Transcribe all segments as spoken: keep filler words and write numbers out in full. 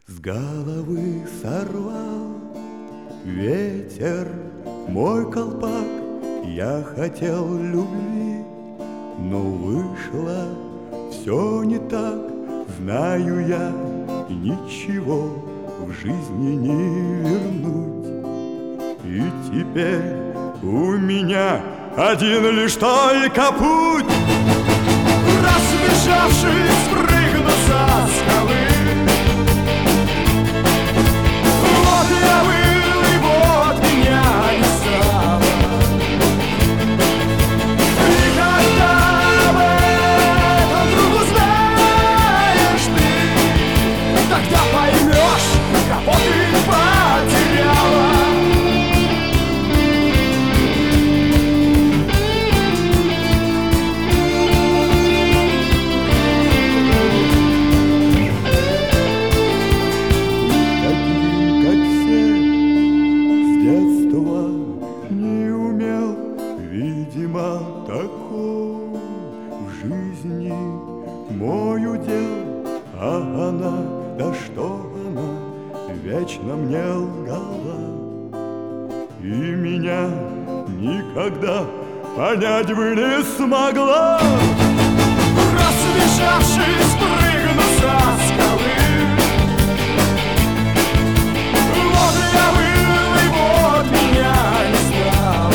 С головы сорвал ветер мой колпак. Я хотел любви, но вышло все не так. Знаю я, ничего в жизни не вернуть. И теперь у меня один лишь только путь. Разбежавшись, прыгну со скалы. Вот я был, и вот меня не стало. И когда об этом вдруг узнаешь ты, тогда поймешь, кого ты потеряла. Видимо, таков в жизни мой удел, а она, да что она, вечно мне лгала. И меня никогда понять бы не смогла. Разбежавшись, прыгну со скалы. Вот я был, и вот меня не стало.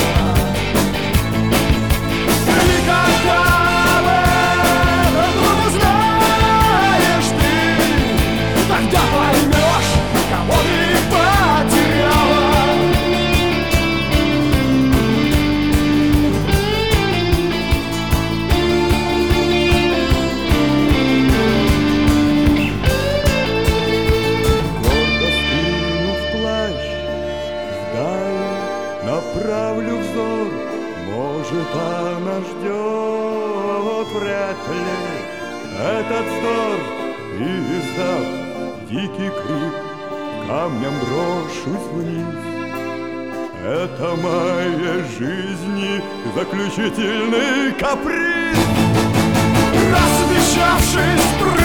Направлю взор, может, она ждет вряд ли этот вздор. И, издав дикий крик, камнем брошусь вниз. Это моей жизни заключительный каприз. Разбежавшись,